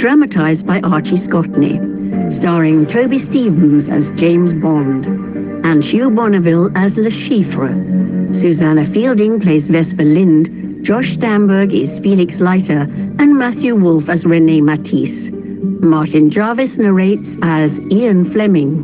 dramatised by Archie Scotney, starring Toby Stephens as James Bond, and Hugh Bonneville as Le Chiffre. Susanna Fielding plays Vesper Lind, Josh Stamberg is Felix Leiter, and Matthew Wolfe as René Matisse. Martin Jarvis narrates as Ian Fleming.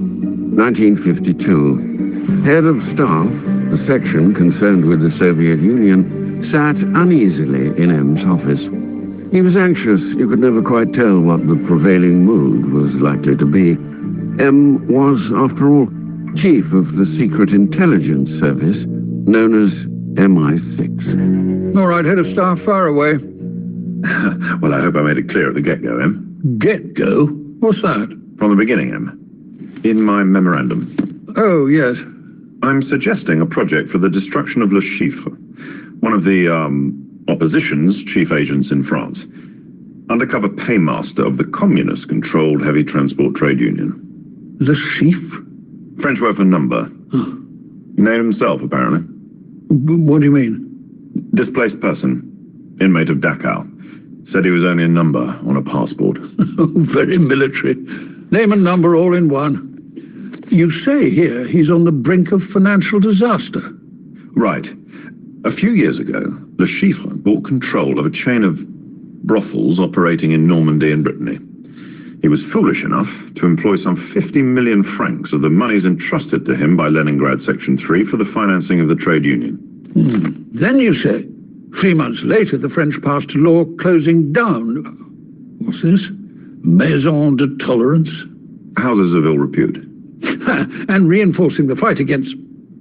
1952. Head of Staff, the section concerned with the Soviet Union, sat uneasily in M's office. He was anxious. You could never quite tell what the prevailing mood was likely to be. M was, after all, chief of the Secret Intelligence Service, known as MI6. All right, Head of Staff, fire away. Well, I hope I made it clear at the get-go, M. Get-go? What's that? From the beginning, M. In my memorandum. Oh, yes. I'm suggesting a project for the destruction of Le Chiffre, one of the, opposition's chief agents in France. Undercover paymaster of the communist-controlled heavy transport trade union. Le Chiffre? French word for number. Huh. He named himself, apparently. What do you mean? Displaced person. Inmate of Dachau. Said he was only a number on a passport. Oh, very military. Name and number all in one. You say here he's on the brink of financial disaster. Right. A few years ago, Le Chiffre bought control of a chain of brothels operating in Normandy and Brittany. He was foolish enough to employ some 50 million francs of the monies entrusted to him by Leningrad Section 3 for the financing of the trade union. Then you say, 3 months later, the French passed a law closing down. What's this? Maison de Tolerance? Houses of ill repute. And reinforcing the fight against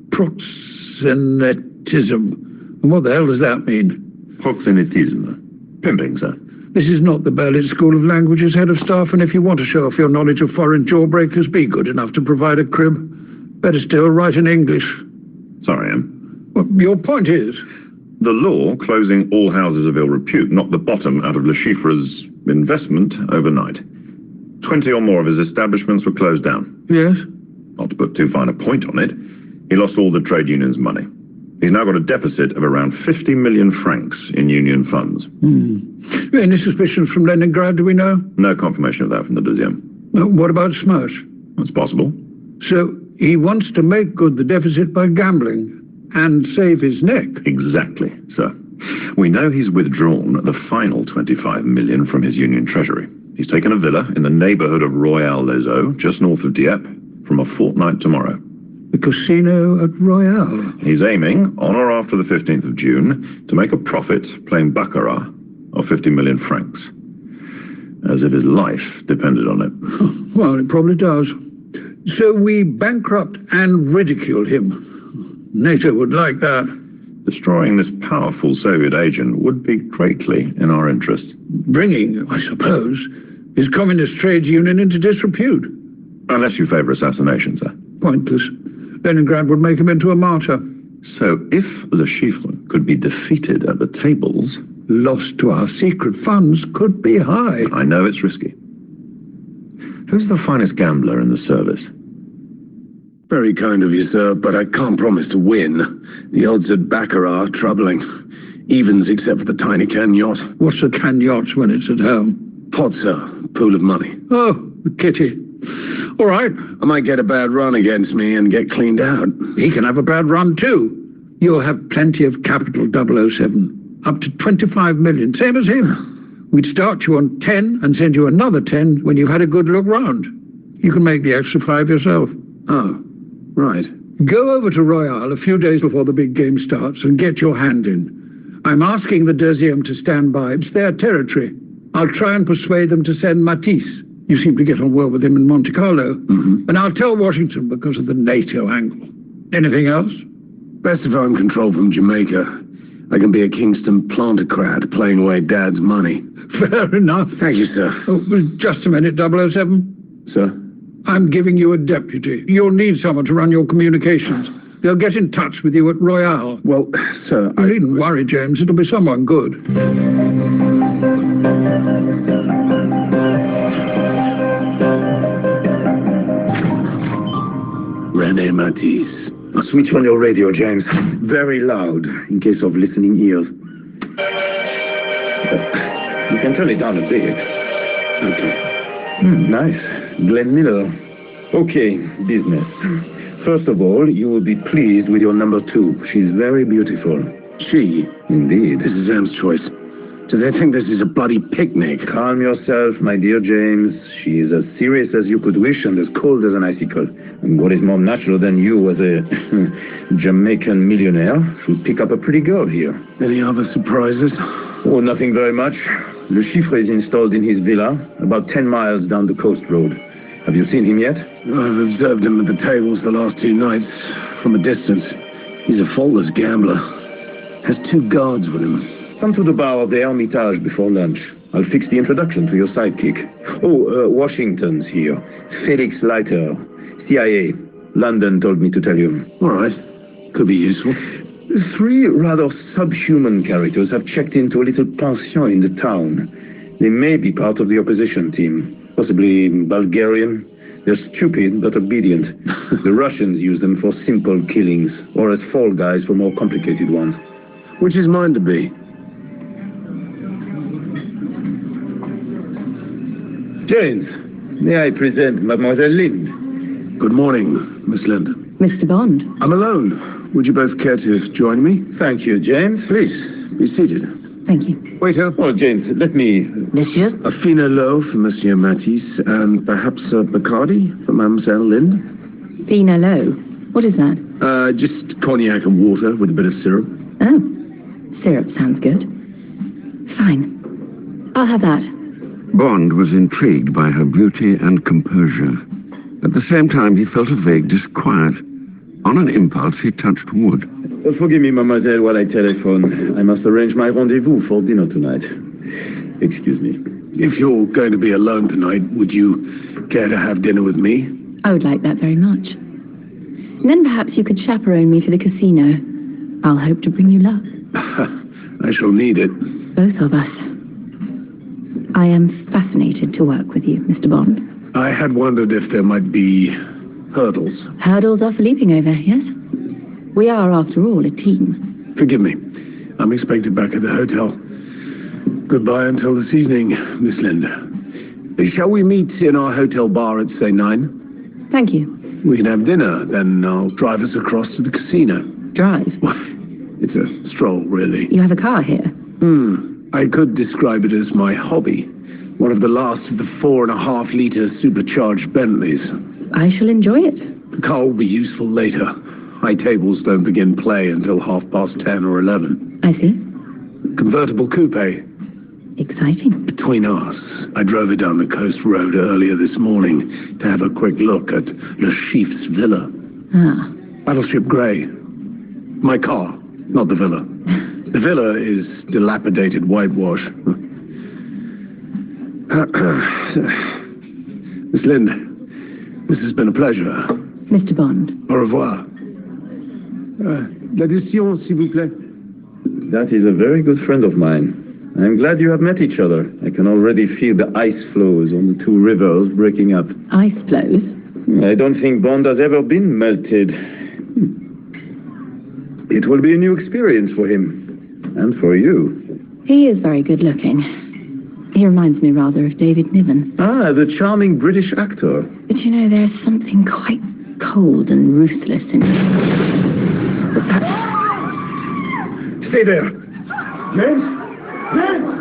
proxenetism. And what the hell does that mean? Proxenetism. Pimping, sir. This is not the Berlin School of Languages, Head of Staff, and if you want to show off your knowledge of foreign jawbreakers, be good enough to provide a crib. Better still, write in English. Sorry, M. Well, your point is? The law closing all houses of ill repute knocked the bottom out of Le Chiffre's investment overnight. 20 or more of his establishments were closed down. Yes? Not to put too fine a point on it, he lost all the trade union's money. He's now got a deficit of around 50 million francs in union funds. Any suspicions from Leningrad, do we know? No confirmation of that from the deuxième. What about Smersh? That's possible. So he wants to make good the deficit by gambling and save his neck? Exactly, sir. We know he's withdrawn the final 25 million from his union treasury. He's taken a villa in the neighborhood of Royal les Eaux, just north of Dieppe, from a fortnight tomorrow. The casino at Royal? He's aiming, on or after the 15th of June, to make a profit playing baccarat of 50 million francs. As if his life depended on it. Well, it probably does. So we bankrupt and ridicule him. NATO would like that. Destroying this powerful Soviet agent would be greatly in our interest. Bringing, I suppose, his communist trade union into disrepute. Unless you favor assassination, sir. Pointless. Leningrad would make him into a martyr. So if Le Chiffre could be defeated at the tables... Loss to our secret funds could be high. I know it's risky. Who's the finest gambler in the service? Very kind of you, sir, but I can't promise to win. The odds at baccarat are troubling. Evens except for the tiny cagnotte. What's a cagnotte when it's at home? Pot, sir. Pool of money. Oh, the kitty. All right. I might get a bad run against me and get cleaned out. He can have a bad run, too. You'll have plenty of capital, 007. Up to 25 million, same as him. We'd start you on 10 and send you another 10 when you've had a good look round. You can make the extra 5 yourself. Oh, right. Go over to Royal a few days before the big game starts and get your hand in. I'm asking the deuxième to stand by. It's their territory. I'll try and persuade them to send Matisse. You seem to get on well with him in Monte Carlo. And I'll tell Washington because of the NATO angle. Anything else? Best if I'm controlled from Jamaica. I can be a Kingston plantocrat playing away Dad's money. Fair enough. Thank you, sir. Oh, just a minute, 007. Sir? I'm giving you a deputy. You'll need someone to run your communications. They'll get in touch with you at Royal. Well, sir, You needn't worry, James. It'll be someone good. René Matisse. I'll switch on your radio, James. Very loud, in case of listening ears. You can turn it down a bit. Okay. Nice. Glenn Miller. Okay, business. First of all, you will be pleased with your number 2. She's very beautiful. She? Indeed. This is M's choice. Do they think this is a bloody picnic? Calm yourself, my dear James. She is as serious as you could wish and as cold as an icicle. And what is more natural than you as a Jamaican millionaire should pick up a pretty girl here. Any other surprises? Oh, nothing very much. Le Chiffre is installed in his villa, about 10 miles down the coast road. Have you seen him yet? I've observed him at the tables the last 2 nights, from a distance. He's a faultless gambler. Has 2 guards with him. Come to the bar of the Hermitage before lunch. I'll fix the introduction to your sidekick. Oh, Washington's here. Felix Leiter, CIA. London told me to tell you. All right. Could be useful. 3 rather subhuman characters have checked into a little pension in the town. They may be part of the opposition team. Possibly Bulgarian. They're stupid but obedient. The Russians use them for simple killings, or as fall guys for more complicated ones. Which is mine to be? James, may I present Mademoiselle Lind? Good morning, Miss Lind. Mr. Bond. I'm alone. Would you both care to join me? Thank you, James. Please, be seated. Thank you. Waiter. Oh, James, let me... Monsieur? A fina low for Monsieur Matisse, and perhaps a Bacardi for Mademoiselle Lind. Fina Low. What is that? Just cognac and water with a bit of syrup. Oh. Syrup sounds good. Fine. I'll have that. Bond was intrigued by her beauty and composure. At the same time, he felt a vague disquiet. On an impulse, he touched wood. Forgive me, mademoiselle, while I telephone. I must arrange my rendezvous for dinner tonight. Excuse me. If you're going to be alone tonight, would you care to have dinner with me? I would like that very much. And then perhaps you could chaperone me to the casino. I'll hope to bring you luck. I shall need it. Both of us. I am fascinated to work with you, Mr. Bond. I had wondered if there might be hurdles. Hurdles are for leaping over, yes? We are, after all, a team. Forgive me. I'm expected back at the hotel. Goodbye until this evening, Miss Lind. Shall we meet in our hotel bar at, say, 9? Thank you. We can have dinner, then I'll drive us across to the casino. Drive? Well, it's a stroll, really. You have a car here? I could describe it as my hobby. One of the last of the 4.5-litre supercharged Bentleys. I shall enjoy it. The car will be useful later. High tables don't begin play until 10:30 or 11. I see. Convertible coupe. Exciting. Between us, I drove it down the coast road earlier this morning to have a quick look at Le Chiffre's villa. Ah. Battleship Grey. My car, not the villa. The villa is dilapidated whitewash. Miss Lind, this has been a pleasure. Mr. Bond. Au revoir. L'addition, s'il vous plaît. That is a very good friend of mine. I'm glad you have met each other. I can already feel the ice flows on the 2 rivers breaking up. Ice flows? I don't think Bond has ever been melted. It will be a new experience for him. And for you. He is very good looking. He reminds me rather of David Niven. Ah, the charming British actor. But you know, there's something quite cold and ruthless in him. Stay there. James? James!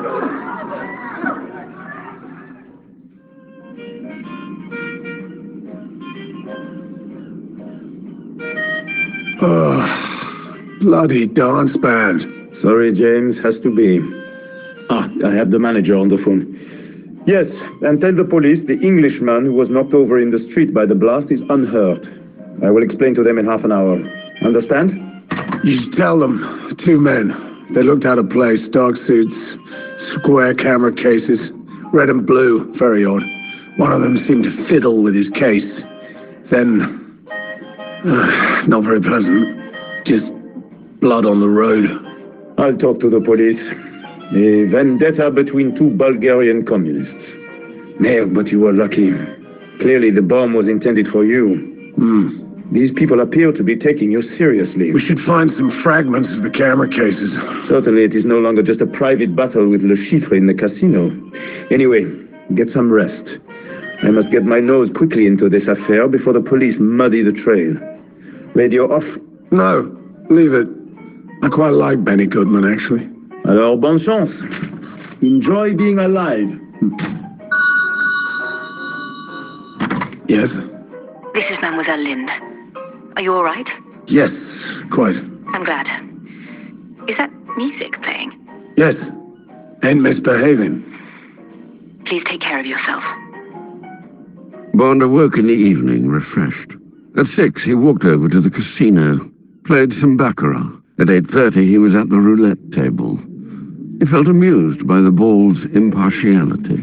Oh, bloody dance band. Sorry, James, has to be. Ah, I have the manager on the phone. Yes, and tell the police the Englishman who was knocked over in the street by the blast is unhurt. I will explain to them in half an hour. Understand? You should tell them. 2 men. They looked out of place. Dark suits, square camera cases, red and blue. Very odd. One of them seemed to fiddle with his case. Then... not very pleasant. Just blood on the road. I'll talk to the police. A vendetta between 2 Bulgarian communists. No, but you were lucky. Clearly the bomb was intended for you. These people appear to be taking you seriously. We should find some fragments of the camera cases. Certainly it is no longer just a private battle with Le Chiffre in the casino. Anyway, Get some rest. I must get my nose quickly into this affair before the police muddy the trail. Radio off? No, leave it. I quite like Benny Goodman, actually. Alors, bonne chance. Enjoy being alive. Yes? This is Mademoiselle Lind. Are you all right? Yes, quite. I'm glad. Is that music playing? Yes. Ain't misbehaving. Please take care of yourself. Bond awoke in the evening, refreshed. At 6, he walked over to the casino, played some baccarat. At 8:30, he was at the roulette table. He felt amused by the ball's impartiality.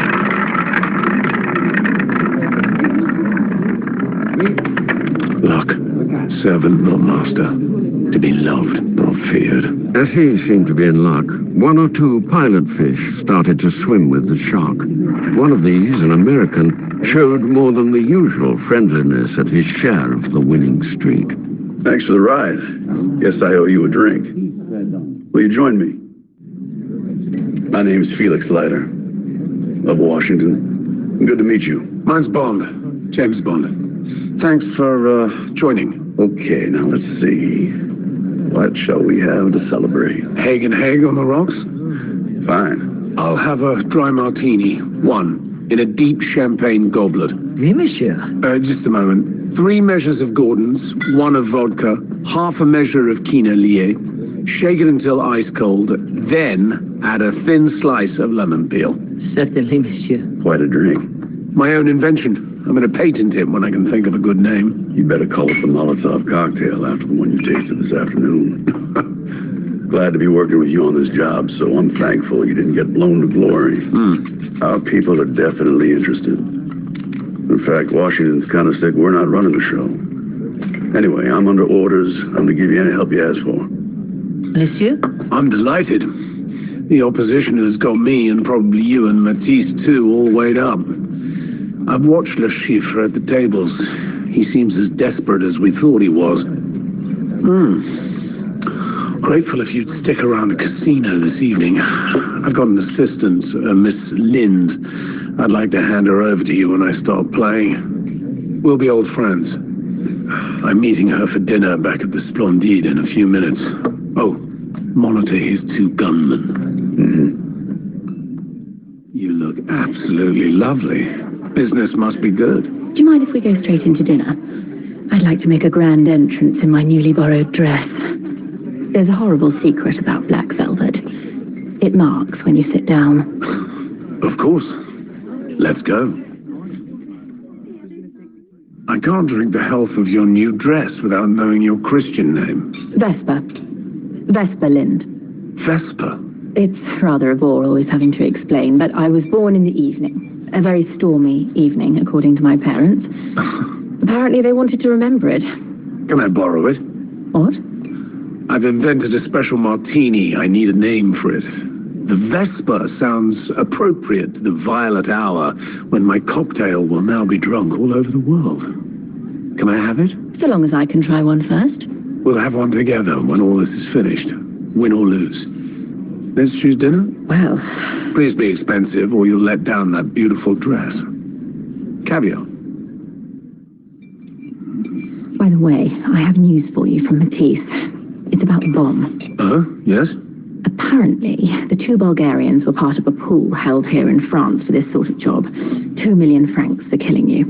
Luck. Servant, not master. To be loved, not feared. As he seemed to be in luck, 1 or 2 pilot fish started to swim with the shark. One of these, an American, showed more than the usual friendliness at his share of the winning streak. Thanks for the ride. Guess I owe you a drink. Will you join me? My name's Felix Leiter, of Washington. Good to meet you. Mine's Bond. James Bond. Thanks for joining. Okay, now let's see. What shall we have to celebrate? Haig and Haig on the rocks? Fine. I'll have a dry martini. 1. In a deep champagne goblet. Oui, monsieur. Just a moment. 3 measures of Gordon's, 1 of vodka, half a measure of Quina Lié. Shake it until ice cold, then add a thin slice of lemon peel. Certainly, monsieur. Quite a drink. My own invention. I'm going to patent it when I can think of a good name. You better call it the Molotov cocktail after the one you tasted this afternoon. Glad to be working with you on this job, so I'm thankful you didn't get blown to glory. Our people are definitely interested. In fact, Washington's kind of sick we're not running the show. Anyway, I'm under orders. I'm going to give you any help you ask for. Monsieur? I'm delighted. The opposition has got me, and probably you and Matisse too, all weighed up. I've watched Le Chiffre at the tables. He seems as desperate as we thought he was. Grateful if you'd stick around the casino this evening. I've got an assistant, Miss Lind. I'd like to hand her over to you when I start playing. We'll be old friends. I'm meeting her for dinner back at the Splendide in a few minutes. Oh, monitor his 2 gunmen. You look absolutely lovely. Business must be good. Do you mind if we go straight into dinner? I'd like to make a grand entrance in my newly borrowed dress. There's a horrible secret about black velvet. It marks when you sit down. Of course. Let's go. I can't drink the health of your new dress without knowing your Christian name. Vesper. Vesper Lind. Vesper? It's rather a bore always having to explain, but I was born in the evening. A very stormy evening, according to my parents. Apparently they wanted to remember it. Can I borrow it? What? I've invented a special martini. I need a name for it. The Vesper sounds appropriate to the violet hour when my cocktail will now be drunk all over the world. Can I have it? So long as I can try one first. We'll have one together when all this is finished. Win or lose. Let's choose dinner? Well... Please be expensive or you'll let down that beautiful dress. Caviar. By the way, I have news for you from Matisse. It's about the bomb. Yes? Apparently, the 2 Bulgarians were part of a pool held here in France for this sort of job. 2 million francs for killing you.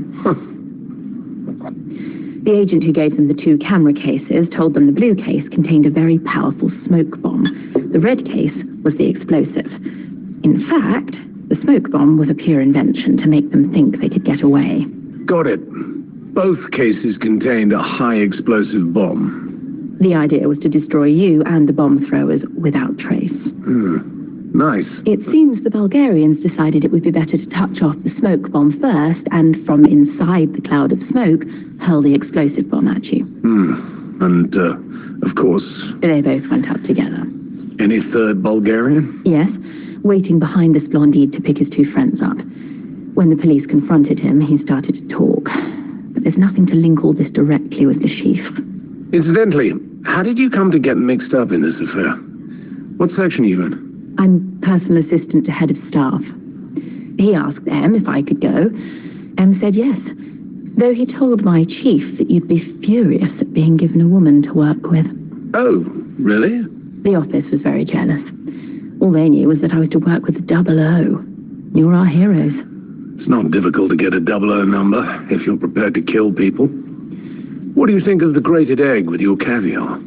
The agent who gave them the 2 camera cases told them the blue case contained a very powerful smoke bomb. The red case was the explosive. In fact, the smoke bomb was a pure invention to make them think they could get away. Got it. Both cases contained a high explosive bomb. The idea was to destroy you and the bomb throwers without trace. Nice. It seems the Bulgarians decided it would be better to touch off the smoke bomb first and from inside the cloud of smoke, hurl the explosive bomb at you. And, of course... They both went out together. Any third Bulgarian? Yes, waiting behind the Splendide to pick his 2 friends up. When the police confronted him, he started to talk. But there's nothing to link all this directly with the Chiffre. Incidentally, how did you come to get mixed up in this affair? What section are you in? I'm personal assistant to head of staff. He asked M if I could go. M said yes, though he told my chief that you'd be furious at being given a woman to work with. Oh, really? The office was very jealous. All they knew was that I was to work with the 00. You're our heroes. It's not difficult to get a 00 number if you're prepared to kill people. What do you think of the grated egg with your caviar?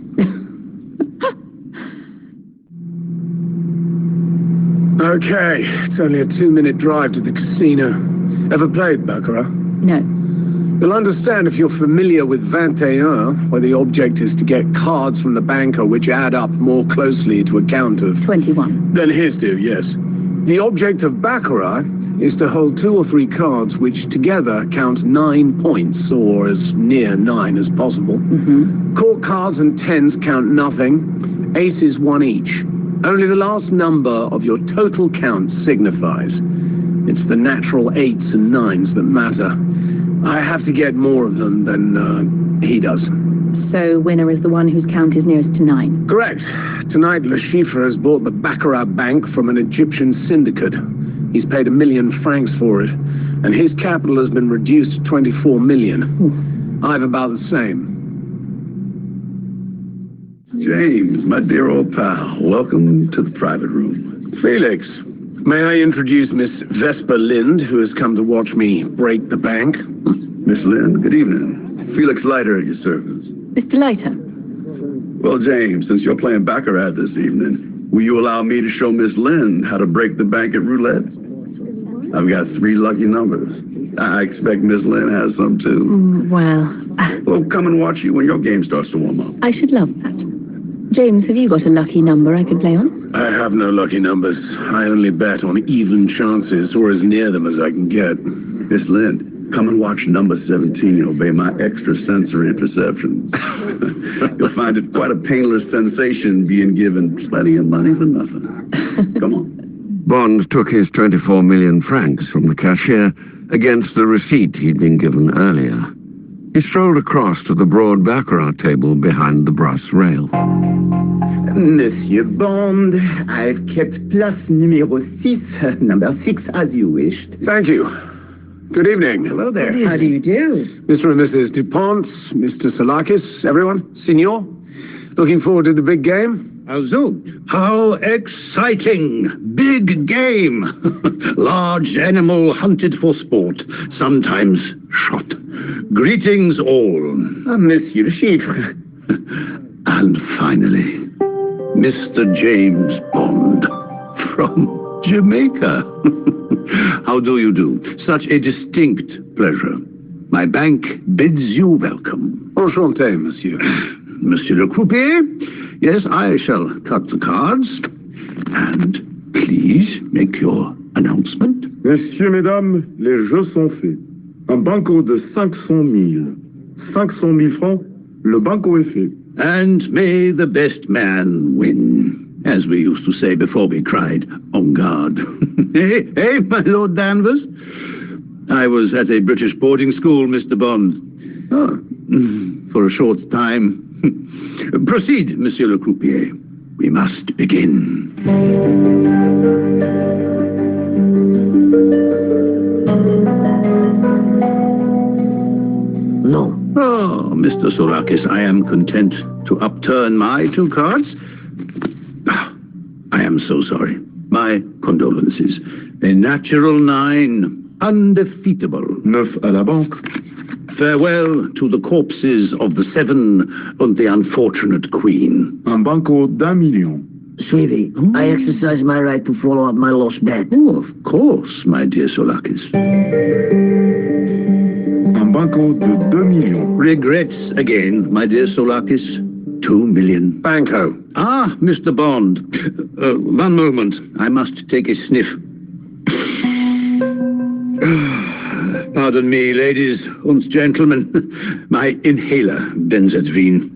Okay, it's only a 2-minute drive to the casino. Ever played Baccarat? No. You'll understand if you're familiar with 21, where the object is to get cards from the banker which add up more closely to a count of... 21. Then his do, yes. The object of Baccarat is to hold 2 or 3 cards which together count 9 points, or as near 9 as possible. Court cards and 10s count nothing. Aces 1 each. Only the last number of your total count signifies. It's the natural 8s and 9s that matter. I have to get more of them than he does. So winner is the one whose count is nearest to 9? Correct. Tonight, Le Chiffre has bought the Baccarat Bank from an Egyptian syndicate. He's paid £1 million francs for it, and his capital has been reduced to 24 million. I've about the same. James, my dear old pal, welcome to the private room. Felix, may I introduce Miss Vesper Lind, who has come to watch me break the bank? Miss Lind, good evening. Felix Leiter at your service. Mr. Leiter. Well, James, since you're playing Baccarat this evening, will you allow me to show Miss Lind how to break the bank at roulette? I've got 3 lucky numbers. I expect Miss Lind has some, too. Well, come and watch you when your game starts to warm up. I should love that. James, have you got a lucky number I could play on? I have no lucky numbers. I only bet on even chances, or as near them as I can get. Miss Lind, come and watch number 17 and obey my extrasensory perceptions. You'll find it quite a painless sensation being given plenty of money for nothing. Come on. Bond took his 24 million francs from the cashier against the receipt he'd been given earlier. He strolled across to the broad Baccarat table behind the brass rail. Monsieur Bond, I've kept place numéro 6, number 6 as you wished. Thank you. Good evening. Hello there. How do you do? Mr. and Mrs. DuPont, Mr. Salakis, everyone, Signor. Looking forward to the big game? How exciting! Big game! Large animal hunted for sport, sometimes shot. Greetings all. Monsieur Chiffre. And finally, Mr. James Bond from Jamaica. How do you do? Such a distinct pleasure. My bank bids you welcome. Enchanté, monsieur. Monsieur le croupier, yes, I shall cut the cards. And please make your announcement. Messieurs, mesdames, les jeux sont faits. Un banco de 500 000. 500 000 francs, le banco est fait. And may the best man win, as we used to say before we cried, en garde. Hey, my Lord Danvers? I was at a British boarding school, Mr. Bond. Oh, for a short time. Proceed, Monsieur le Croupier. We must begin. No. Oh, Mr. Sorakis, I am content to upturn my 2 cards. I am so sorry. My condolences. A natural 9, undefeatable. 9 à la banque. Farewell to the corpses of the 7 and the unfortunate queen. Un banco d'1 million. Sweetie, I exercise my right to follow up my lost bet. Oh, of course, my dear Sorakis. Un banco de 2 millions. Regrets again, my dear Sorakis. 2 million. Banco. Ah, Mr. Bond. One moment. I must take a sniff. Pardon me, ladies and gentlemen. My inhaler, Benzedrine.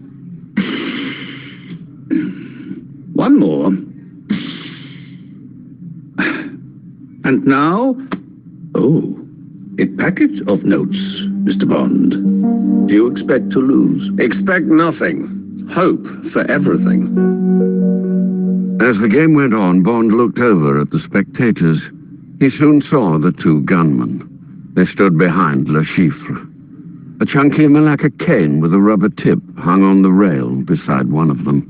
One more. And now... Oh, a packet of notes, Mr. Bond. Do you expect to lose? Expect nothing. Hope for everything. As the game went on, Bond looked over at the spectators. He soon saw the two gunmen. They stood behind Le Chiffre. A chunky Malacca cane with a rubber tip hung on the rail beside one of them.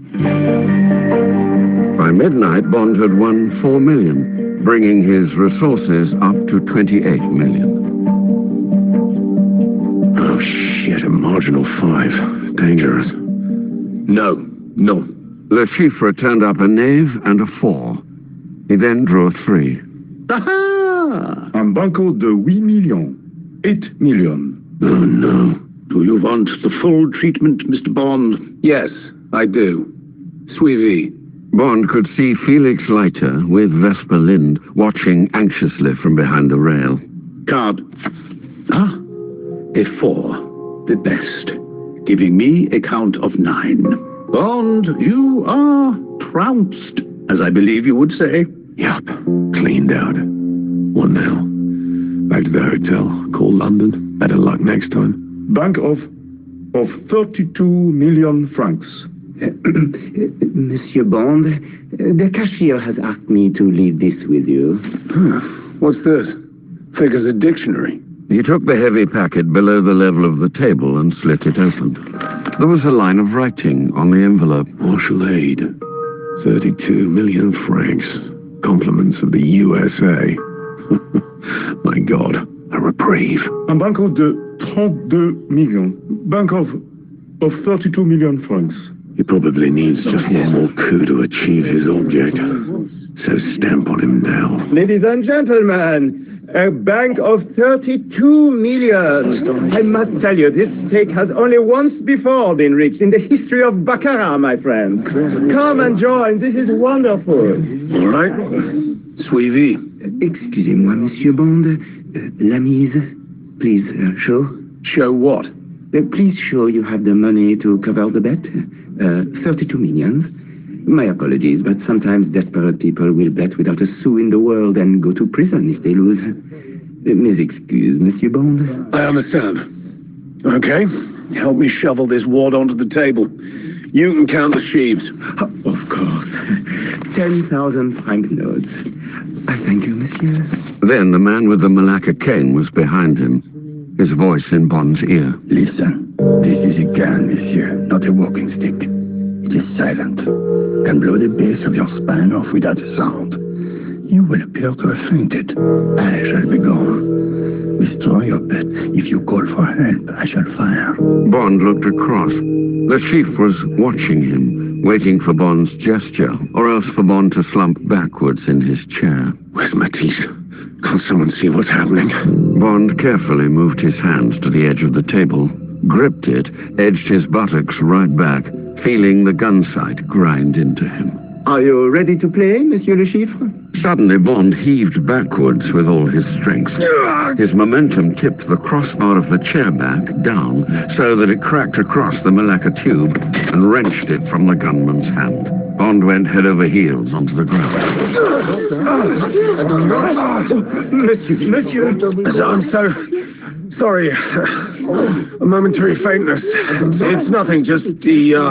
By midnight, Bond had won 4 million, bringing his resources up to 28 million. Oh, shit, a marginal 5. Dangerous. No. Le Chiffre turned up a knave and a 4. He then drew a 3. Aha! Un banco de 8 millions. 8 million. Oh, no. Do you want the full treatment, Mr. Bond? Yes, I do. Suivi. Bond could see Felix Leiter with Vesper Lind watching anxiously from behind the rail. Card. Ah, a 4. The best. Giving me a count of 9. Bond, you are trounced, as I believe you would say. Yep. Cleaned out. 1-0. Back to the hotel. Call London. Better luck next time. Bank of 32 million francs. Monsieur Bond, the cashier has asked me to leave this with you. What's this? Figures a dictionary. He took the heavy packet below the level of the table and slit it open. There was a line of writing on the envelope. Martial aid. 32 million francs. Compliments of the USA. My God, a reprieve. Un banco de 32 millions. Bank of 32 million francs. He probably needs just one more coup to achieve his object. So stamp on him now. Ladies and gentlemen, a bank of 32 million. I must tell you, this stake has only once before been reached in the history of Baccarat, my friend. Come and join. This is wonderful. All right. Suivi. Excusez-moi, Monsieur Bond. La mise. Please, show. Show what? Please show you have the money to cover the bet. 32 millions. My apologies, but sometimes desperate people will bet without a sou in the world and go to prison if they lose. Mes excuses, Monsieur Bond. I understand. Okay, help me shovel this wad onto the table. You can count the sheaves. Of course. 10,000 franc notes. I thank you, Monsieur. Then the man with the Malacca cane was behind him, his voice in Bond's ear. Listen, this is a gun, Monsieur, not a walking stick. It is silent. Can blow the base of your spine off without a sound. You will appear to have fainted. I shall be gone. Withdraw your bet. If you call for help, I shall fire. Bond looked across. The chief was watching him, waiting for Bond's gesture, or else for Bond to slump backwards in his chair. Where's Matisse? Can't someone see what's happening? Bond carefully moved his hands to the edge of the table, gripped it, edged his buttocks right back, feeling the gun sight grind into him. Are you ready to play, Monsieur Le Chiffre? Suddenly, Bond heaved backwards with all his strength. His momentum tipped the crossbar of the chair back down so that it cracked across the Malacca tube and wrenched it from the gunman's hand. Bond went head over heels onto the ground. Monsieur, I'm so sorry. A momentary faintness. It's nothing, just the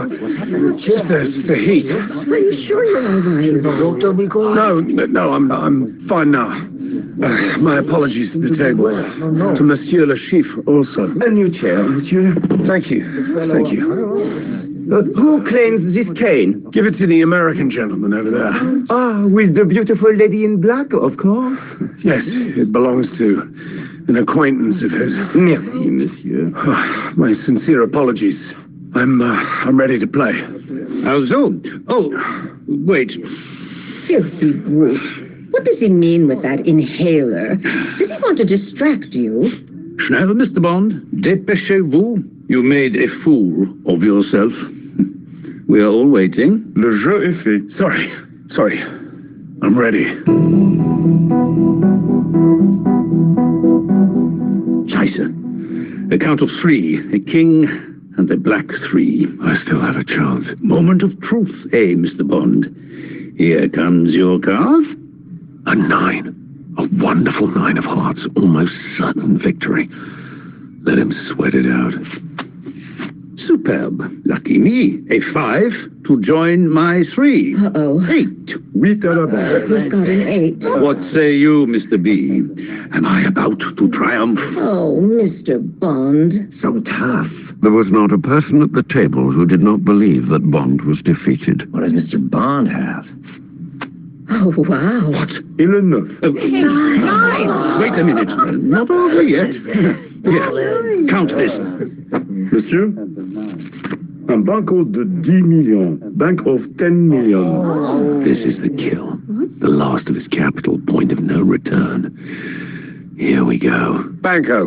heat. Are you sure you're all right? Doctor, we call. No, I'm fine now. My apologies to the table. To Monsieur Le Chiffre also. A new chair, Monsieur. Thank you. Thank you. Who claims this cane? Give it to the American gentleman over there. Ah, with the beautiful lady in black, of course. Yes, it belongs to an acquaintance of his. Merci, Monsieur. My sincere apologies. I'm ready to play. So? Oh, wait. Filthy brute. What does he mean with that inhaler? Does he want to distract you? Schnell, Mr. Bond. Dépêchez-vous. You made a fool of yourself. We are all waiting. Le jeu est fait. Sorry. I'm ready. Scheiße. A count of 3. A king and a black 3. I still have a chance. Moment of truth, Mr. Bond? Here comes your card. A 9. A wonderful 9 of hearts. Almost certain victory. Let him sweat it out. Superb. Lucky me. A 5 to join my 3. Uh-oh. 8. 8 à la barre. Who's got an 8? What say you, Mr. B? Am I about to triumph? Oh, Mr. Bond. So tough. There was not a person at the table who did not believe that Bond was defeated. What does Mr. Bond have? Oh, wow. What? Il est neuf. Wait a minute. Not over yet. Here, count this. Monsieur, un banco de 10 millions. Bank of 10 millions. This is the kill. The last of his capital, point of no return. Here we go. Banco.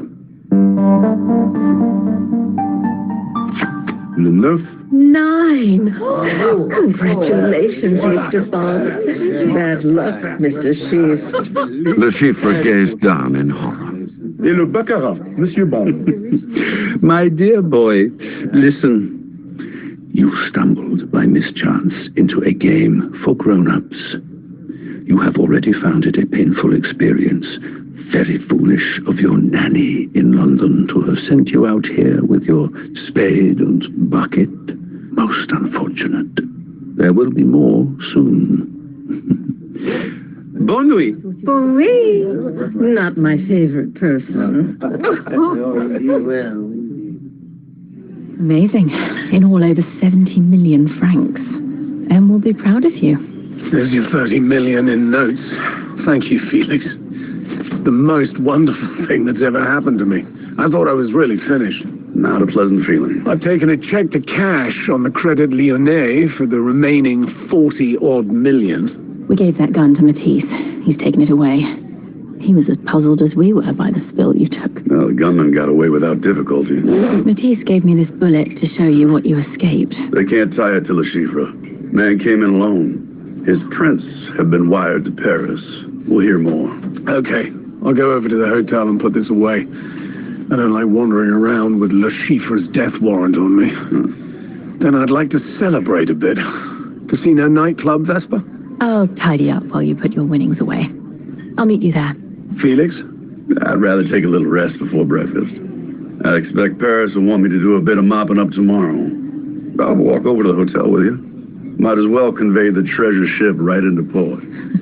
Le 9. 9. Congratulations, Mr. Bond. Bad luck, Mr. Chief. Le Chiffre gazed down in horror. Et le baccarat, Monsieur Bond. My dear boy, listen. You stumbled by mischance into a game for grown-ups. You have already found it a painful experience. Very foolish of your nanny in London to have sent you out here with your spade and bucket. Most unfortunate. There will be more soon. Bonne nuit. Bon nuit. Not my favorite person. Amazing. In all over 70 million francs. Em will be proud of you. There's your 30 million in notes. Thank you, Felix. The most wonderful thing that's ever happened to me. I thought I was really finished. Not a pleasant feeling. I've taken a check to cash on the Credit Lyonnais for the remaining 40-odd million. We gave that gun to Matisse. He's taken it away. He was as puzzled as we were by the spill you took. Well, the gunman got away without difficulty. Matisse gave me this bullet to show you what you escaped. They can't tie it to Le Chiffre. Man came in alone. His prints have been wired to Paris. We'll hear more. Okay, I'll go over to the hotel and put this away. I don't like wandering around with Le Chiffre's death warrant on me. Then I'd like to celebrate a bit. Casino nightclub, Vesper? I'll tidy up while you put your winnings away. I'll meet you there. Felix? I'd rather take a little rest before breakfast. I expect Paris will want me to do a bit of mopping up tomorrow. I'll walk over to the hotel with you. Might as well convey the treasure ship right into port.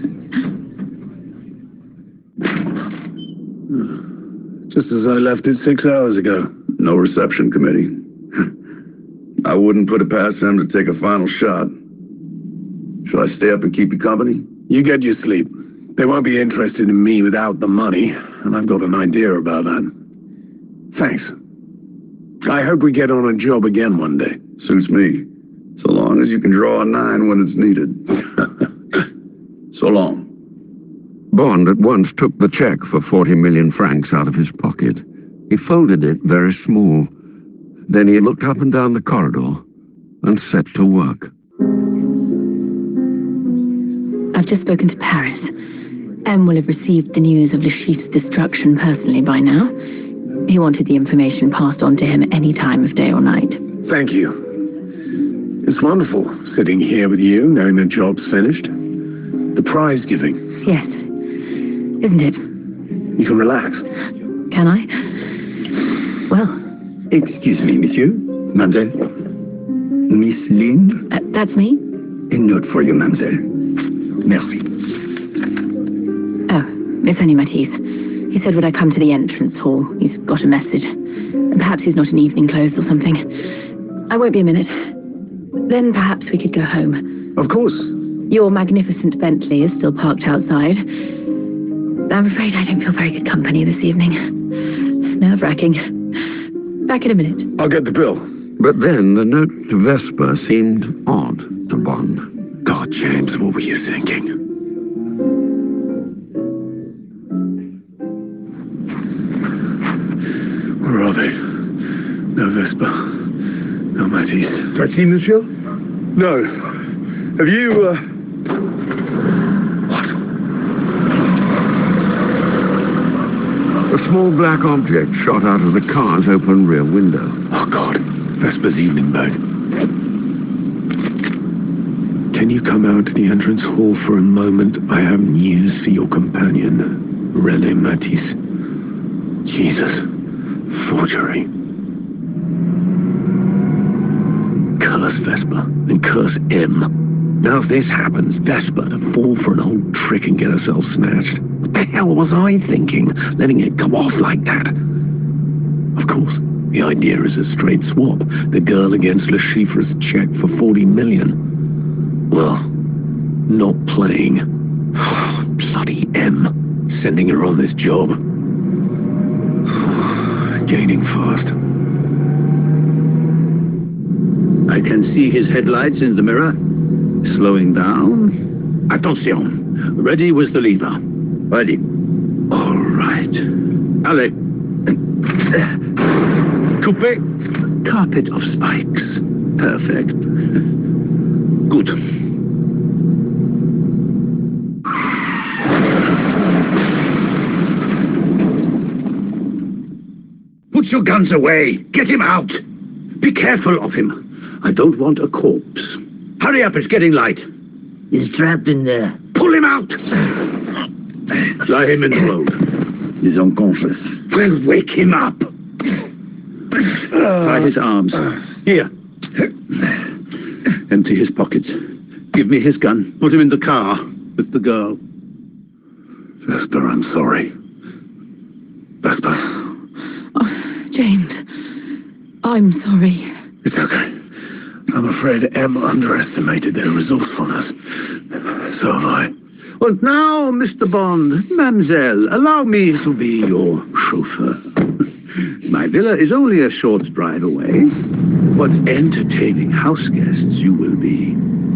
Just as I left it 6 hours ago. No reception committee. I wouldn't put it past them to take a final shot. Should I stay up and keep you company? You get your sleep. They won't be interested in me without the money, and I've got an idea about that. Thanks. I hope we get on a job again one day. Suits me. So long as you can draw a 9 when it's needed. So long. Bond at once took the check for 40 million francs out of his pocket. He folded it very small. Then he looked up and down the corridor and set to work. I've just spoken to Paris. M will have received the news of Le Chiffre's destruction personally by now. He wanted the information passed on to him any time of day or night. Thank you. It's wonderful sitting here with you, knowing the job's finished. The prize giving. Yes. Isn't it? You can relax. Can I? Well. Excuse me, monsieur. Mademoiselle. Miss Lynn? That's me? A note for you, mademoiselle. Merci. Oh, it's only Matisse. He said would I come to the entrance hall. He's got a message. Perhaps he's not in evening clothes or something. I won't be a minute. Then perhaps we could go home. Of course. Your magnificent Bentley is still parked outside. I'm afraid I don't feel very good company this evening. Nerve-wracking. Back in a minute. I'll get the bill. But then the note to Vesper seemed odd to Bond. God, James, what were you thinking? Where are they? No Vesper. No Matisse. Taxi, monsieur? No. Have you, What? A small black object shot out of the car's open rear window. Oh, God. Vesper's evening bag. Can you come out to the entrance hall for a moment? I have news for your companion, René Matisse. Jesus. Forgery. Curse Vesper, and curse M. Now if this happens, Vesper to fall for an old trick and get herself snatched. What the hell was I thinking, letting it go off like that? Of course, the idea is a straight swap. The girl against Le Chiffre's check for 40 million. Well, not playing. Bloody M. Sending her on this job. Gaining fast. I can see his headlights in the mirror. Slowing down. Attention. Ready with the lever. Ready. All right. Allez. Coupé. Carpet of spikes. Perfect. Good. Put your guns away. Get him out. Be careful of him. I don't want a corpse. Hurry up, it's getting light. He's trapped in there. Pull him out. Lie him in the road. He's unconscious. Well, wake him up. Tie his arms. Here. Empty his pockets. Give me his gun. Put him in the car with the girl. Vesper, I'm sorry. Vesper. Oh, James. I'm sorry. It's okay. I'm afraid M underestimated their resourcefulness. So have I. Well, now, Mr. Bond, Mademoiselle, allow me to be your chauffeur. My villa is only a short drive away. What entertaining house guests you will be.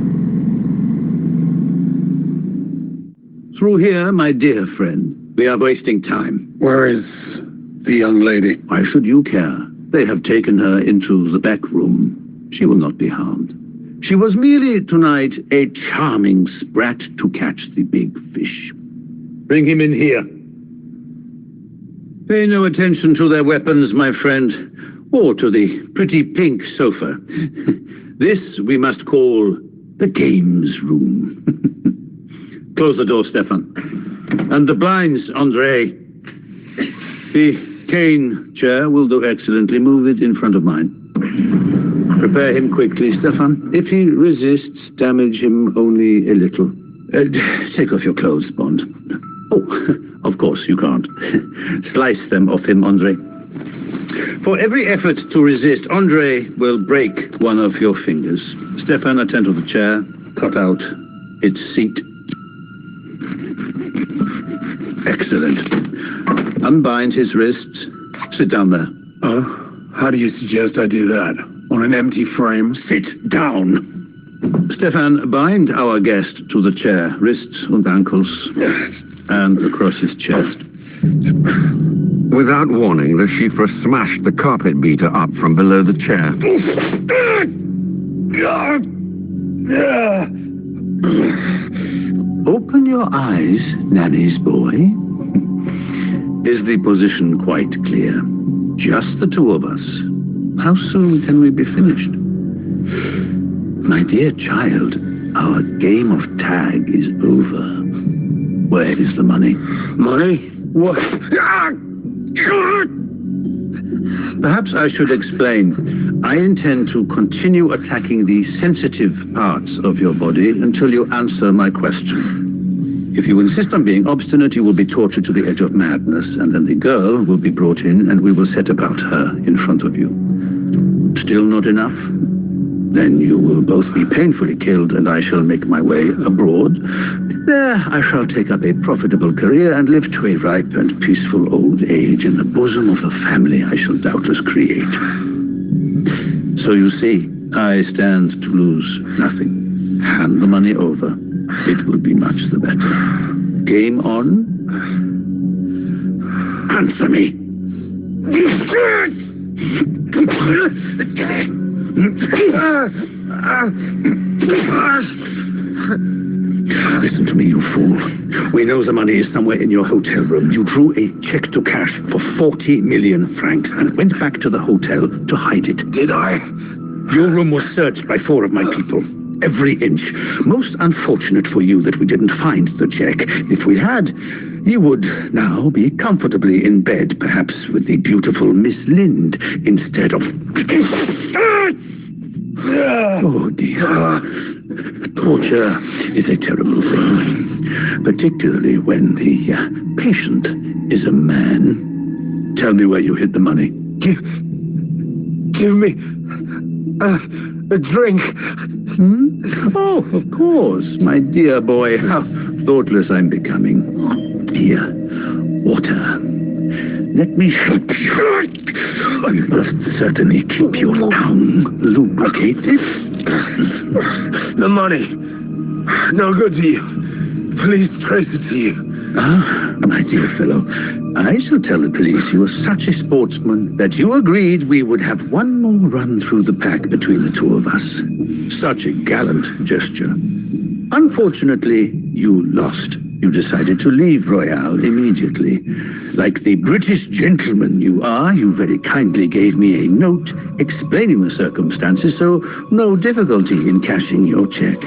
Through here, my dear friend. We are wasting time. Where is the young lady? Why should you care? They have taken her into the back room. She will not be harmed. She was merely, tonight, a charming sprat to catch the big fish. Bring him in here. Pay no attention to their weapons, my friend, or to the pretty pink sofa. This we must call the games room. Close the door, Stefan. And the blinds, André. The cane chair will do excellently. Move it in front of mine. Prepare him quickly, Stefan. If he resists, damage him only a little. Take off your clothes, Bond. Oh, of course you can't. Slice them off him, André. For every effort to resist, André will break one of your fingers. Stefan, attend to the chair. Cut out its seat. Excellent. Unbind his wrists. Sit down there. How do you suggest I do that? On an empty frame? Sit down. Stefan, bind our guest to the chair, wrists and ankles, and across his chest. Without warning, Le Chiffre smashed the carpet beater up from below the chair. Open your eyes, Nanny's boy. Is the position quite clear? Just the two of us. How soon can we be finished? My dear child, our game of tag is over. Where is the money? Money? What? Perhaps I should explain. I intend to continue attacking the sensitive parts of your body until you answer my question. If you insist on being obstinate, you will be tortured to the edge of madness, and then the girl will be brought in, and we will set about her in front of you. Still not enough? Then you will both be painfully killed, and I shall make my way abroad. There I shall take up a profitable career and live to a ripe and peaceful old age in the bosom of a family I shall doubtless create. So you see, I stand to lose nothing. Hand the money over. It will be much the better. Game on? Answer me. Listen to me, you fool. We know the money is somewhere in your hotel room. You drew a check to cash for 40 million francs and went back to the hotel to hide it. Did I? Your room was searched by 4 of my people. Every inch. Most unfortunate for you that we didn't find the check. If we had, you would now be comfortably in bed, perhaps with the beautiful Miss Lind instead of... Oh, dear. Torture is a terrible thing, particularly when the patient is a man. Tell me where you hid the money. Give me a drink. Oh, of course, my dear boy. How thoughtless I'm becoming. Here, water. Let me help you. You must certainly keep your tongue lubricated. The money. No good to you. Please trace it to you. Ah, my dear fellow, I shall tell the police you were such a sportsman that you agreed we would have one more run through the pack between the two of us. Such a gallant gesture. Unfortunately, you lost. You decided to leave Royale immediately. Like the British gentleman you are, you very kindly gave me a note explaining the circumstances, so no difficulty in cashing your check.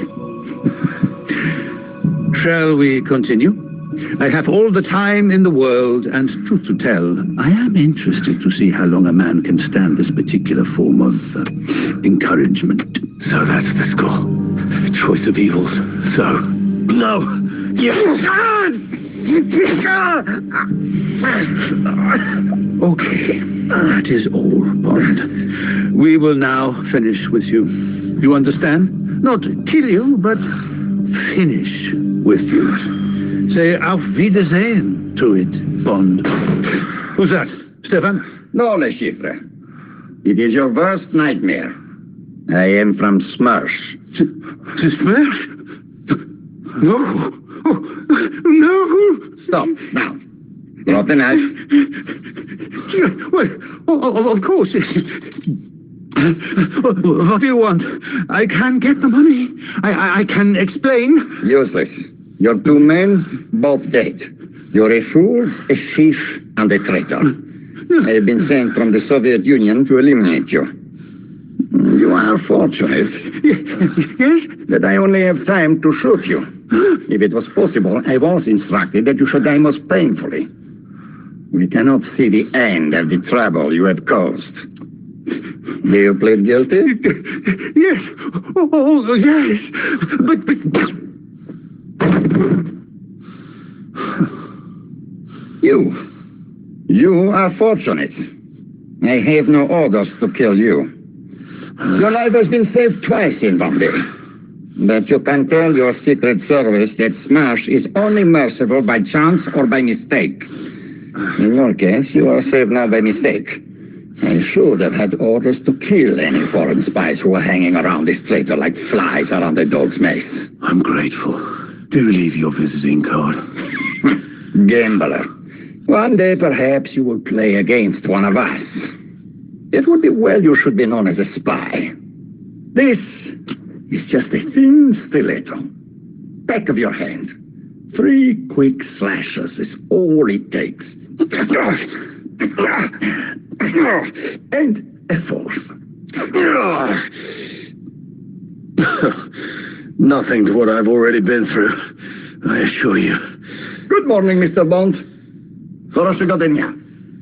Shall we continue? I have all the time in the world, and truth to tell, I am interested to see how long a man can stand this particular form of encouragement. So that's the score. Choice of evils. So, no. You Okay, that is all, Bond. We will now finish with you. You understand? Not kill you, but finish with you. Say auf Wiedersehen to it, Bond. Who's that? Stefan? No, Le Chiffre. It is your worst nightmare. I am from Smersh. Smersh? No. Oh, no! Stop, now. Drop the knife. Well, of course. What do you want? I can get the money. I can explain. Useless. Your two men, both dead. You're a fool, a thief, and a traitor. I have been sent from the Soviet Union to eliminate you. You are fortunate. Yes? That I only have time to shoot you. If it was possible, I was instructed that you should die most painfully. We cannot see the end of the trouble you have caused. Do you plead guilty? Yes. Oh, yes. But... You are fortunate. I have no orders to kill you. Your life has been saved twice in Bombay. But you can tell your secret service that Smash is only merciful by chance or by mistake. In your case, you are saved now by mistake. I should have had orders to kill any foreign spies who were hanging around this traitor like flies around a dog's mace. I'm grateful. Do leave your visiting card. Gambler. One day, perhaps, you will play against one of us. It would be well you should be known as a spy. This is just a thin stiletto. Back of your hand. 3 quick slashes is all it takes. And a fourth. Nothing to what I've already been through, I assure you. Good morning, Mr. Bond. Хорошего дня.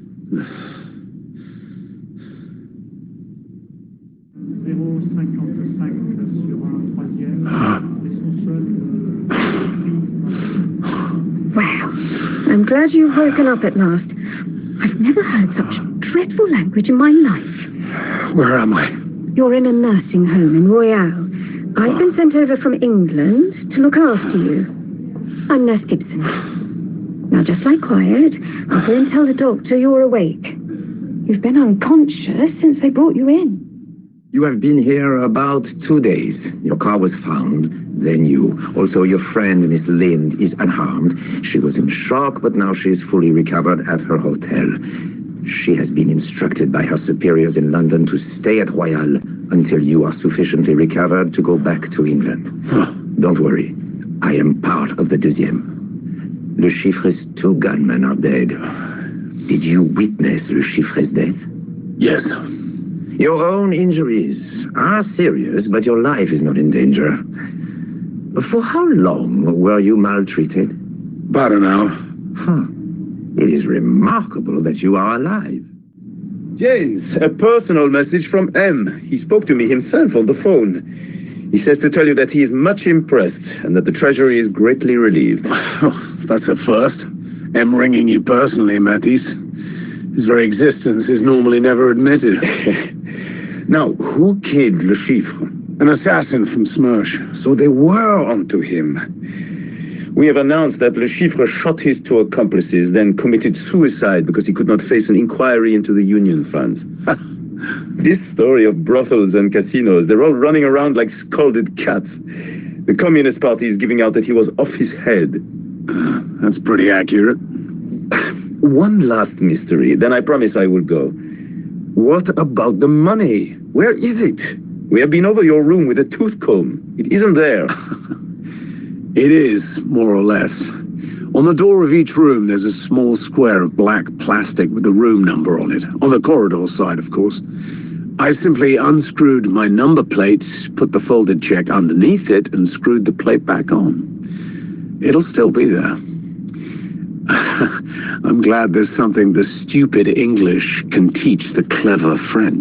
Well, I'm glad you've woken up at last. I've never heard such dreadful language in my life. Where am I? You're in a nursing home in Royale. I've been sent over from England to look after you. I'm Nurse Gibson. Now just lie quiet. I'll go and tell the doctor you're awake. You've been unconscious since they brought you in. You have been here about 2 days. Your car was found, then you. Also, your friend, Miss Lind, is unharmed. She was in shock, but now she is fully recovered at her hotel. She has been instructed by her superiors in London to stay at Royale until you are sufficiently recovered to go back to England. Don't worry. I am part of the deuxième. Le Chiffre's 2 gunmen are dead. Did you witness Le Chiffre's death? Yes. Your own injuries are serious, but your life is not in danger. For how long were you maltreated? About an hour. It is remarkable that you are alive. James, a personal message from M. He spoke to me himself on the phone. He says to tell you that he is much impressed and that the Treasury is greatly relieved. That's a first. M ringing you personally, Matisse. His very existence is normally never admitted. Now, who killed Le Chiffre? An assassin from Smersh. So they were onto him. We have announced that Le Chiffre shot his two accomplices, then committed suicide because he could not face an inquiry into the union funds. This story of brothels and casinos, they're all running around like scalded cats. The Communist Party is giving out that he was off his head. That's pretty accurate. One last mystery, then I promise I will go. What about the money? Where is it? We have been over your room with a tooth comb. It isn't there. It is, more or less. On the door of each room, there's a small square of black plastic with the room number on it. On the corridor side, of course. I simply unscrewed my number plates, put the folded check underneath it, and screwed the plate back on. It'll still be there. I'm glad there's something the stupid English can teach the clever French.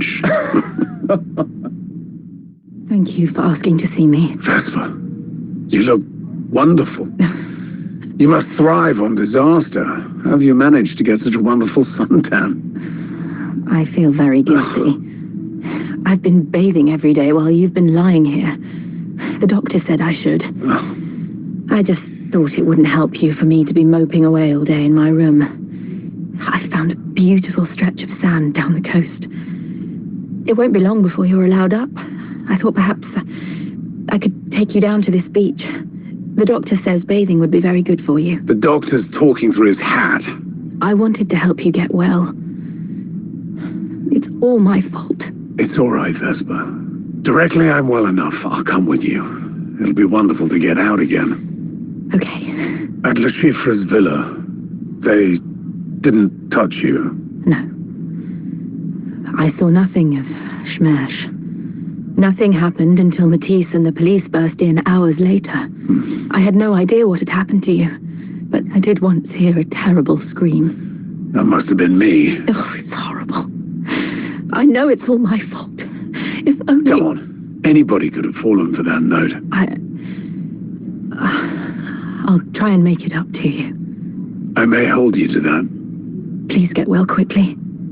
Thank you for asking to see me. Vesper, you look wonderful. You must thrive on disaster. How have you managed to get such a wonderful suntan? I feel very guilty. I've been bathing every day while you've been lying here. The doctor said I should. I just thought it wouldn't help you for me to be moping away all day in my room. I found a beautiful stretch of sand down the coast. It won't be long before you're allowed up. I thought perhaps I could take you down to this beach. The doctor says bathing would be very good for you. The doctor's talking through his hat. I wanted to help you get well. It's all my fault. It's all right, Vesper. Directly I'm well enough, I'll come with you. It'll be wonderful to get out again. Okay. At Le Chiffre's villa, they didn't touch you? No. I saw nothing of Smersh. Nothing happened until Matisse and the police burst in hours later. I had no idea what had happened to you, but I did once hear a terrible scream. That must have been me. Oh, it's horrible. I know it's all my fault. If only... Come on. Anybody could have fallen for that note. I'll try and make it up to you. I may hold you to that. Please get well quickly.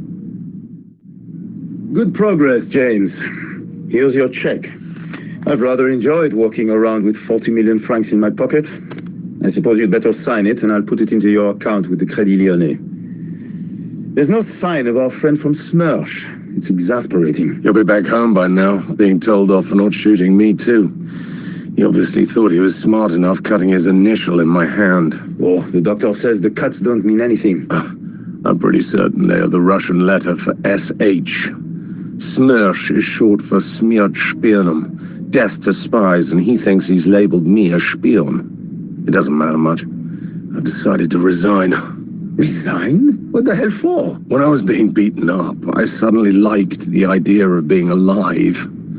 Good progress, James. Here's your check. I've rather enjoyed walking around with 40 million francs in my pocket. I suppose you'd better sign it, and I'll put it into your account with the Crédit Lyonnais. There's no sign of our friend from Smersh. It's exasperating. He'll be back home by now, being told off for not shooting me, too. He obviously thought he was smart enough cutting his initial in my hand. Oh, the doctor says the cuts don't mean anything. I'm pretty certain they are the Russian letter for S.H. Smersh is short for Smert Spionum, death to spies, and he thinks he's labeled me a spion. It doesn't matter much. I've decided to resign. Resign? What the hell for? When I was being beaten up, I suddenly liked the idea of being alive.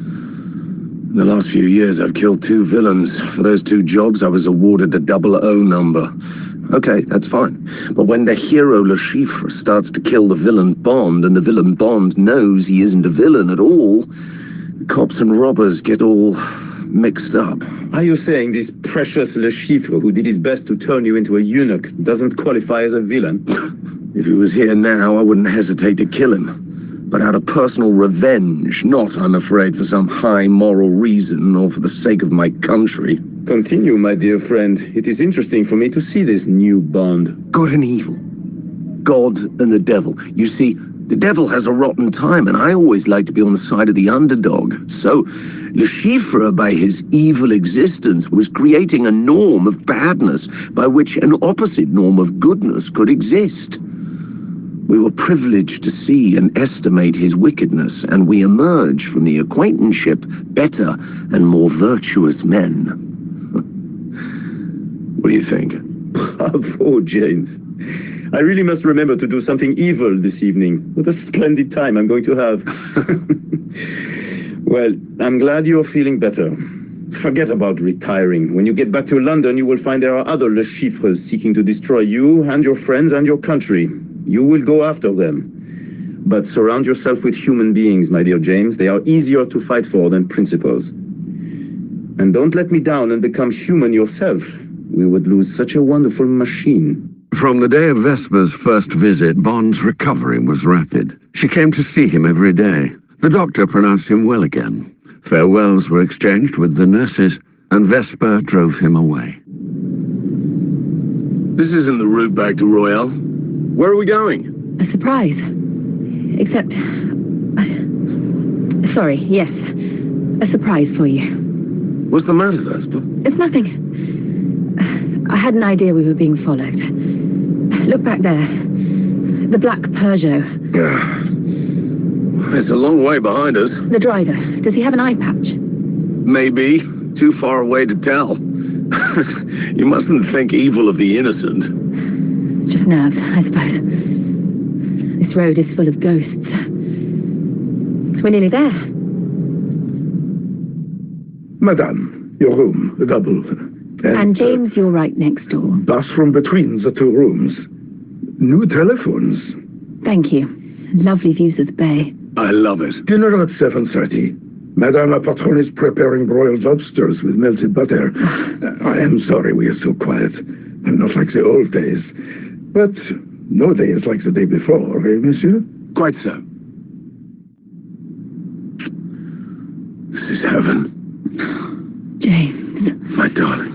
In the last few years, I've killed 2 villains. For those 2 jobs, I was awarded the 00 number. Okay, that's fine. But when the hero Le Chiffre starts to kill the villain Bond, and the villain Bond knows he isn't a villain at all, the cops and robbers get all mixed up. Are you saying this precious Le Chiffre, who did his best to turn you into a eunuch, doesn't qualify as a villain? If he was here now, I wouldn't hesitate to kill him. But out of personal revenge, not, I'm afraid, for some high moral reason or for the sake of my country. Continue, my dear friend. It is interesting for me to see this new Bond. Good and evil. God and the devil. You see, the devil has a rotten time, and I always like to be on the side of the underdog. So, Le Chiffre, by his evil existence, was creating a norm of badness by which an opposite norm of goodness could exist. We were privileged to see and estimate his wickedness, and we emerged from the acquaintanceship better and more virtuous men. What do you think? Bravo, James. I really must remember to do something evil this evening. What a splendid time I'm going to have. Well, I'm glad you're feeling better. Forget about retiring. When you get back to London, you will find there are other Le Chiffres seeking to destroy you and your friends and your country. You will go after them. But surround yourself with human beings, my dear James. They are easier to fight for than principles. And don't let me down and become human yourself. We would lose such a wonderful machine. From the day of Vesper's first visit, Bond's recovery was rapid. She came to see him every day. The doctor pronounced him well again. Farewells were exchanged with the nurses, and Vesper drove him away. This isn't the route back to Royale. Where are we going? A surprise. Except... Sorry, yes. A surprise for you. What's the matter, Vesper? It's nothing. I had an idea we were being followed. Look back there. The black Peugeot. It's a long way behind us. The driver. Does he have an eye patch? Maybe. Too far away to tell. You mustn't think evil of the innocent. Just nerves, I suppose. This road is full of ghosts. We're nearly there. Madame, your room, the double. And James, you're right next door. Bathroom between the two rooms. New telephones. Thank you. Lovely views of the bay. I love it. Dinner at 7:30. Madame la patronne is preparing broiled lobsters with melted butter. I am sorry we are so quiet. Not like the old days. But no day is like the day before, eh, monsieur? Quite so. This is heaven. James. My darling.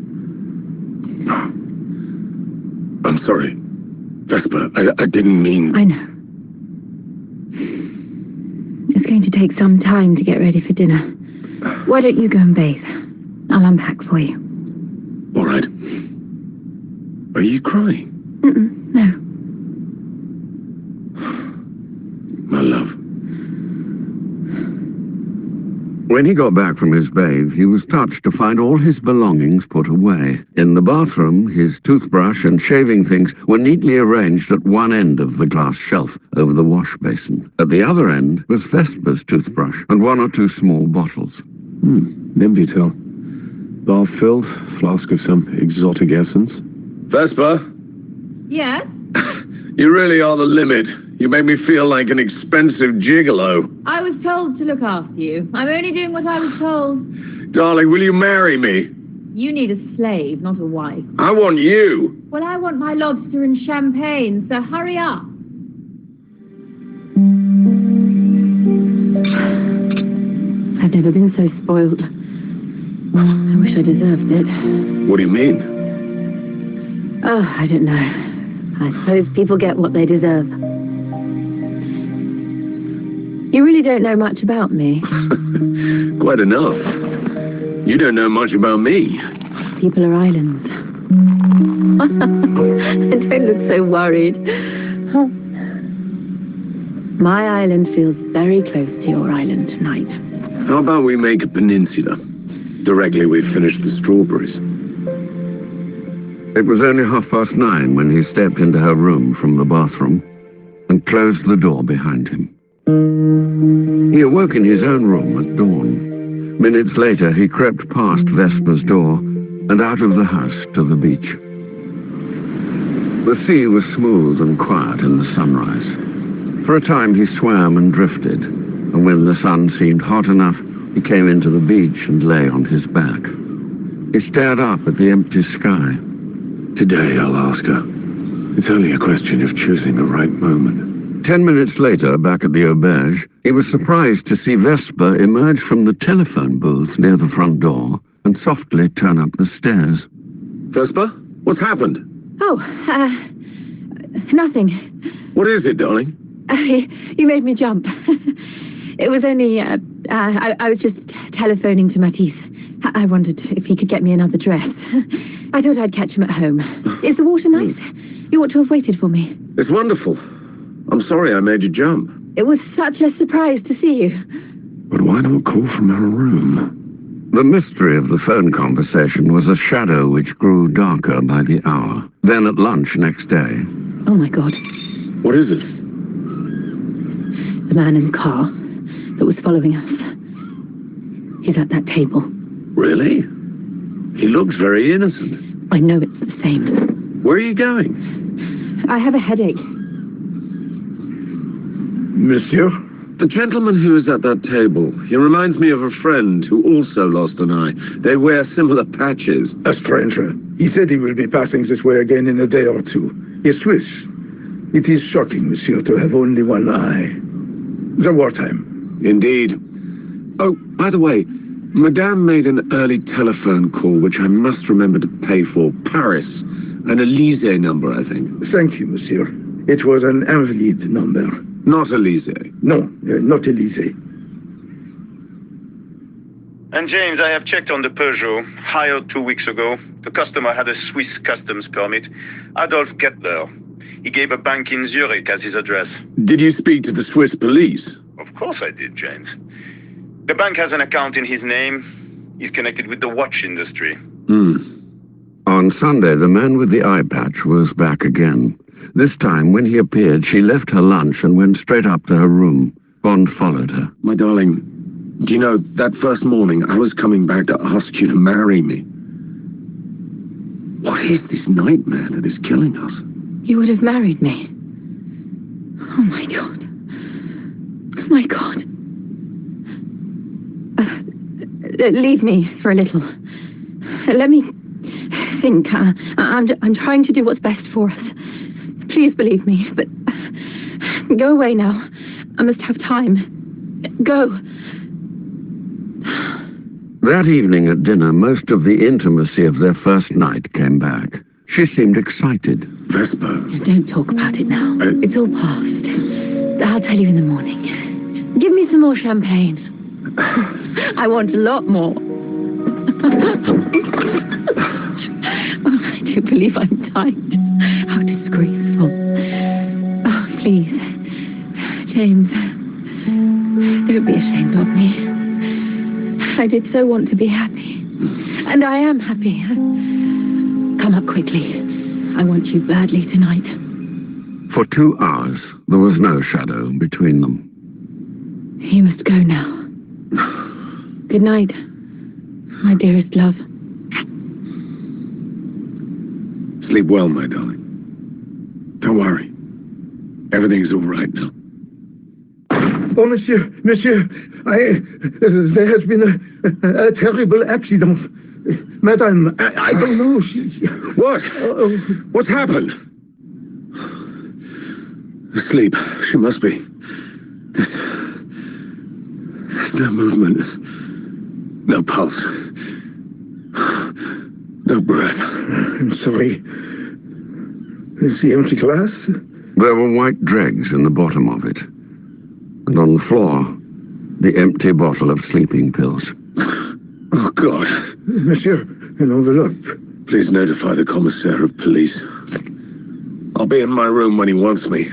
I'm sorry. Vesper, I didn't mean... I know. It's going to take some time to get ready for dinner. Why don't you go and bathe? I'll unpack for you. All right. Are you crying? No. My love. When he got back from his bathe, he was touched to find all his belongings put away. In the bathroom, his toothbrush and shaving things were neatly arranged at one end of the glass shelf over the wash basin. At the other end was Vesper's toothbrush and one or two small bottles. Nimbutal. Bath filled, flask of some exotic essence. Vesper? Yes? You really are the limit. You make me feel like an expensive gigolo. I was told to look after you. I'm only doing what I was told. Darling, will you marry me? You need a slave, not a wife. I want you. Well, I want my lobster and champagne, so hurry up. I've never been so spoiled. I wish I deserved it. What do you mean? Oh, I don't know. I suppose people get what they deserve. You really don't know much about me. Quite enough. You don't know much about me. People are islands. Don't look so worried. My island feels very close to your island tonight. How about we make a peninsula? Directly we've finished the strawberries. It was only 9:30 when he stepped into her room from the bathroom and closed the door behind him. He awoke in his own room at dawn. Minutes later, he crept past Vesper's door and out of the house to the beach. The sea was smooth and quiet in the sunrise. For a time, he swam and drifted, and when the sun seemed hot enough, he came into the beach and lay on his back. He stared up at the empty sky. Today, I'll ask her. It's only a question of choosing the right moment. 10 minutes later, back at the auberge, he was surprised to see Vesper emerge from the telephone booth near the front door and softly turn up the stairs. Vesper, what's happened? Oh, nothing. What is it, darling? You made me jump. It was only, I was just telephoning to Matisse. I wondered if he could get me another dress. I thought I'd catch him at home. Is the water nice? You ought to have waited for me. It's wonderful. I'm sorry I made you jump. It was such a surprise to see you. But why not call from her room? The mystery of the phone conversation was a shadow which grew darker by the hour. Then at lunch next day... Oh, my God. What is it? The man in the car that was following us. He's at that table. Really? He looks very innocent. I know it's the same. Where are you going? I have a headache. Monsieur? The gentleman who is at that table, he reminds me of a friend who also lost an eye. They wear similar patches. A stranger. He said he will be passing this way again in a day or two. He's Swiss. It is shocking, monsieur, to have only one eye. The wartime. Indeed. Oh, by the way, Madame made an early telephone call, which I must remember to pay for. Paris. An Élysée number, I think. Thank you, monsieur. It was an Invalides number. Not Élysée. No, not Élysée. And James, I have checked on the Peugeot, hired 2 weeks ago. The customer had a Swiss customs permit. Adolf Kettler. He gave a bank in Zurich as his address. Did you speak to the Swiss police? Of course I did, James. The bank has an account in his name. He's connected with the watch industry. On Sunday, the man with the eye patch was back again. This time, when he appeared, she left her lunch and went straight up to her room. Bond followed her. My darling, do you know, that first morning I was coming back to ask you to marry me. What is this nightmare that is killing us? You would have married me. Oh, my God. Oh, my God. Leave me for a little. Let me think. I'm trying to do what's best for us. Please believe me, but go away now. I must have time. Go. That evening at dinner, most of the intimacy of their first night came back. She seemed excited. Vesper. Don't talk about it now. It's all past. I'll tell you in the morning. Give me some more champagne. I want a lot more. Oh, I do believe I'm tight. How disgraceful. Oh, please. James, don't be ashamed of me. I did so want to be happy. And I am happy. Come up quickly. I want you badly tonight. For 2 hours, there was no shadow between them. You must go now. Good night, my dearest love. Sleep well, my darling. Don't worry. Everything's all right now. Oh, monsieur, there has been a terrible accident. Madame, I don't know. What? What's happened? Asleep. She must be. There's no movement. No pulse. No breath. I'm sorry. Is the empty glass? There were white dregs in the bottom of it. And on the floor, the empty bottle of sleeping pills. Oh, God. Monsieur, an envelope. Please notify the commissaire of police. I'll be in my room when he wants me.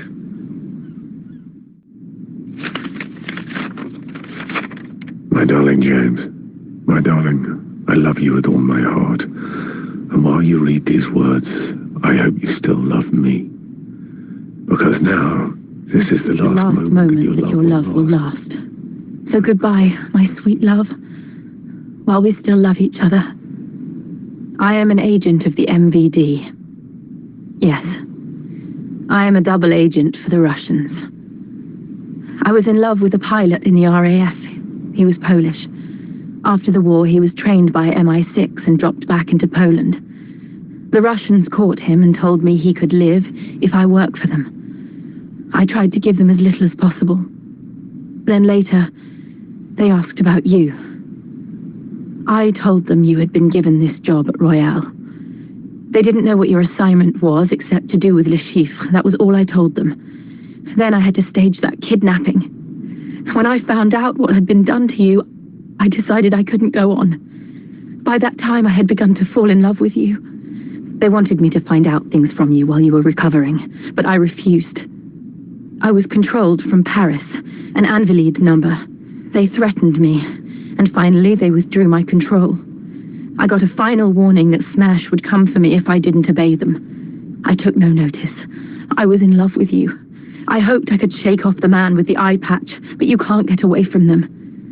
My darling James, my darling, I love you with all my heart. And while you read these words, I hope you still love me. Because now, this is the last moment that your love will last. So goodbye, my sweet love. While we still love each other. I am an agent of the MVD. Yes. I am a double agent for the Russians. I was in love with a pilot in the RAF. He was Polish. After the war, he was trained by MI6 and dropped back into Poland. The Russians caught him and told me he could live if I worked for them. I tried to give them as little as possible. Then later, they asked about you. I told them you had been given this job at Royale. They didn't know what your assignment was except to do with Le Chiffre. That was all I told them. Then I had to stage that kidnapping. When I found out what had been done to you, I decided I couldn't go on. By that time, I had begun to fall in love with you. They wanted me to find out things from you while you were recovering, but I refused. I was controlled from Paris, an Invalides number. They threatened me, and finally they withdrew my control. I got a final warning that Smash would come for me if I didn't obey them. I took no notice. I was in love with you. I hoped I could shake off the man with the eye patch, but you can't get away from them.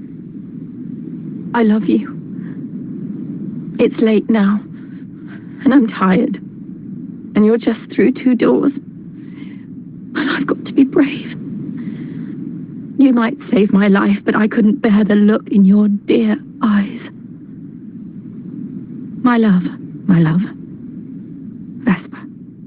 I love you. It's late now, and I'm tired. And you're just through 2 doors. And I've got to be brave. You might save my life, but I couldn't bear the look in your dear eyes. My love, Vesper.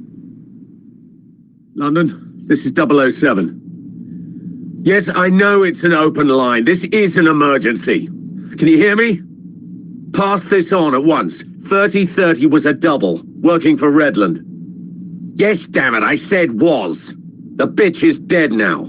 London, this is 007. Yes, I know it's an open line. This is an emergency. Can you hear me? Pass this on at once. 3030 was a double, working for Redland. Yes, damn it, I said was. The bitch is dead now.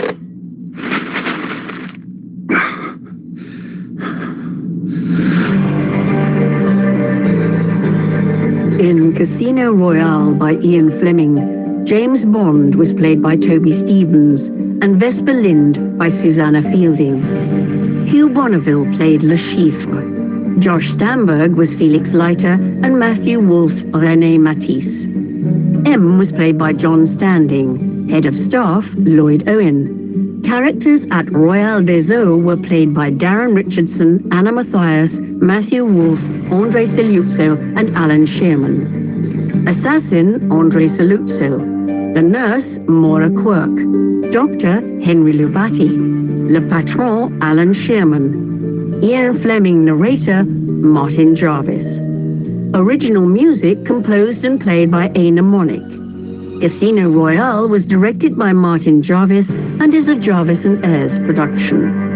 In Casino Royale by Ian Fleming, James Bond was played by Toby Stevens and Vesper Lynd by Susanna Fielding. Hugh Bonneville played Le Chiffre. Josh Stamberg was Felix Leiter and Matthew Wolfe René Matisse. M was played by John Standing. Head of Staff, Lloyd Owen. Characters at Royale des Eaux were played by Darren Richardson, Anna Mathias, Matthew Wolfe, Andre Saluzzo and Alan Shearman. Assassin, Andre Saluzzo. The nurse, Maura Quirk. Doctor, Henry Lubati. Le Patron, Alan Shearman. Ian Fleming narrator, Martin Jarvis. Original music composed and played by Aina Monick. Casino Royale was directed by Martin Jarvis and is a Jarvis and Ayres production.